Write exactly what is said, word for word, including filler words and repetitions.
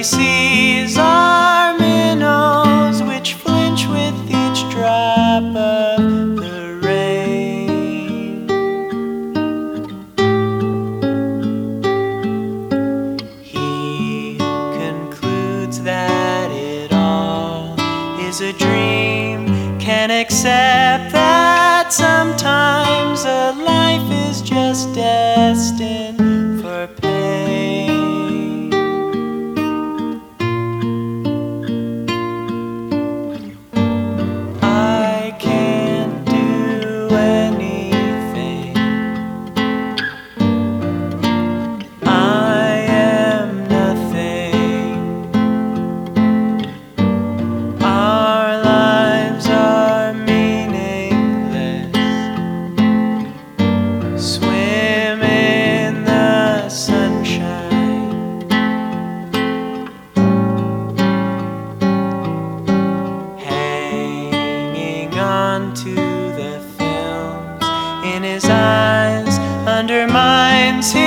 sees are minnows which flinch with each drop of the rain. He concludes that it all is a dream, can accept that sometimes a life is just destined for pain. I can't do anything. I am nothing. Our lives are meaningless. Swim in the sunshine, hanging on to the films in his eyes undermines his